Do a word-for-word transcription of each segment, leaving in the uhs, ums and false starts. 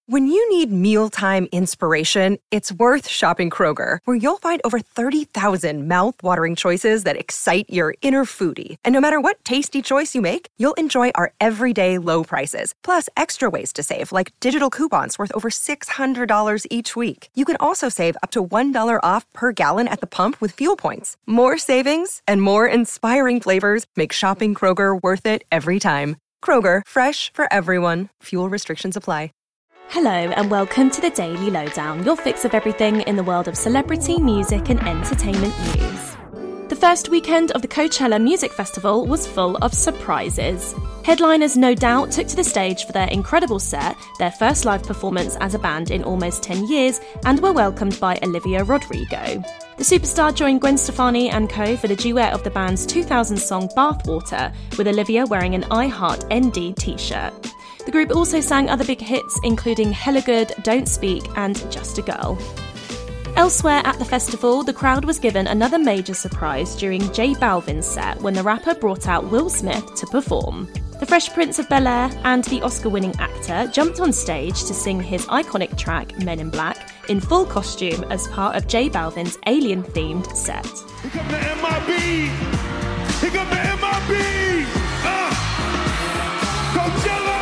When you need mealtime inspiration, it's worth shopping Kroger, where you'll find over thirty thousand mouth-watering choices that excite your inner foodie. And no matter what tasty choice you make, you'll enjoy our everyday low prices, plus extra ways to save, like digital coupons worth over six hundred dollars each week. You can also save up to one dollar off per gallon at the pump with fuel points. More savings and more inspiring flavors make shopping Kroger worth it every time. Kroger, fresh for everyone. Fuel restrictions apply. Hello and welcome to the Daily Lowdown, your fix of everything in the world of celebrity, music and entertainment news. The first weekend of the Coachella Music Festival was full of surprises. Headliners No Doubt took to the stage for their incredible set, their first live performance as a band in almost ten years, and were welcomed by Olivia Rodrigo. The superstar joined Gwen Stefani and co for the duet of the band's two thousand song Bathwater, with Olivia wearing an I Heart N D t-shirt. The group also sang other big hits, including Hella Good, Don't Speak, and Just a Girl. Elsewhere at the festival, the crowd was given another major surprise during J Balvin's set when the rapper brought out Will Smith to perform. The Fresh Prince of Bel-Air and the Oscar-winning actor jumped on stage to sing his iconic track, Men in Black, in full costume as part of J Balvin's alien-themed set. Here come the M I B! Here come the M I B! Uh, Coachella!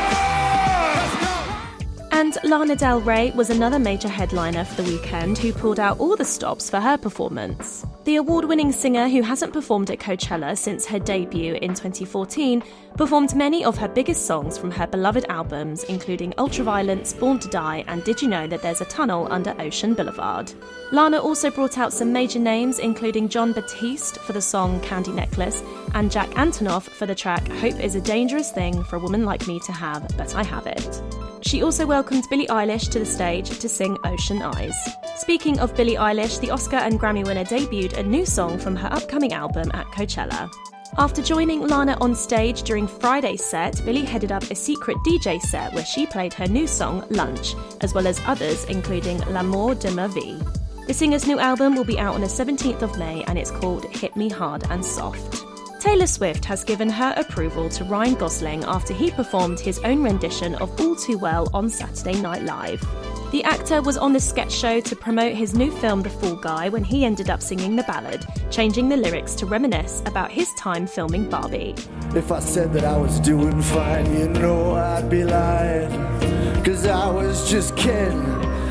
And Lana Del Rey was another major headliner for the weekend who pulled out all the stops for her performance. The award-winning singer, who hasn't performed at Coachella since her debut in twenty fourteen, performed many of her biggest songs from her beloved albums, including Ultraviolence, Born to Die, and Did You Know That There's a Tunnel Under Ocean Boulevard. Lana also brought out some major names, including Jon Batiste for the song Candy Necklace, and Jack Antonoff for the track Hope is a Dangerous Thing for a Woman Like Me to Have, But I Have It. She also welcomed Billie Eilish to the stage to sing Ocean Eyes. Speaking of Billie Eilish, the Oscar and Grammy winner debuted a new song from her upcoming album at Coachella. After joining Lana on stage during Friday's set, Billie headed up a secret D J set where she played her new song Lunch, as well as others including L'amour de ma vie. The singer's new album will be out on the seventeenth of May and it's called Hit Me Hard and Soft. Taylor Swift has given her approval to Ryan Gosling after he performed his own rendition of All Too Well on Saturday Night Live. The actor was on the sketch show to promote his new film The Fall Guy when he ended up singing the ballad, changing the lyrics to reminisce about his time filming Barbie. If I said that I was doing fine, you know I'd be lying, 'cause I was just kidding,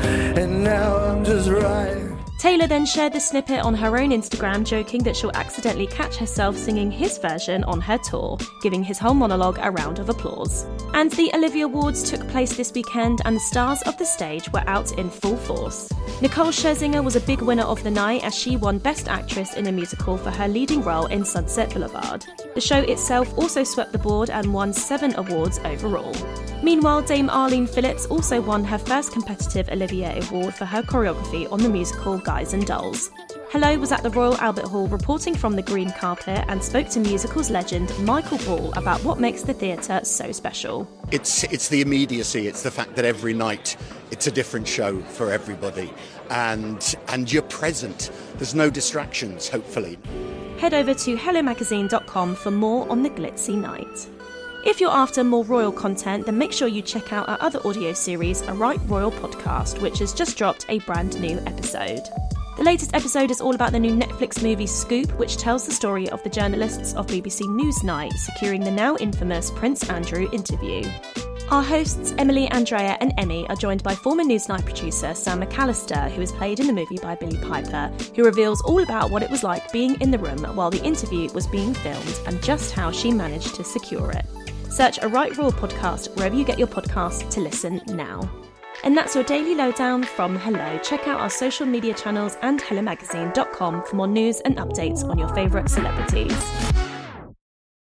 and now I'm just right. Taylor then shared the snippet on her own Instagram, joking that she'll accidentally catch herself singing his version on her tour, giving his whole monologue a round of applause. And the Olivia Awards took place this weekend and the stars of the stage were out in full force. Nicole Scherzinger was a big winner of the night as she won Best Actress in a Musical for her leading role in Sunset Boulevard. The show itself also swept the board and won seven awards overall. Meanwhile, Dame Arlene Phillips also won her first competitive Olivier Award for her choreography on the musical Guys and Dolls. Hello was at the Royal Albert Hall reporting from the green carpet and spoke to musicals legend Michael Ball about what makes the theatre so special. It's it's the immediacy, it's the fact that every night it's a different show for everybody and and you're present. There's no distractions, hopefully. Head over to hello magazine dot com for more on the glitzy night. If you're after more royal content, then make sure you check out our other audio series, A Right Royal Podcast, which has just dropped a brand new episode. The latest episode is all about the new Netflix movie Scoop, which tells the story of the journalists of B B C Newsnight securing the now infamous Prince Andrew interview. Our hosts, Emily, Andrea and Emmy, are joined by former Newsnight producer Sam McAllister, who is played in the movie by Billie Piper, who reveals all about what it was like being in the room while the interview was being filmed and just how she managed to secure it. Search A Right Royal Podcast wherever you get your podcasts to listen now. And that's your daily lowdown from Hello. Check out our social media channels and hello magazine dot com for more news and updates on your favourite celebrities.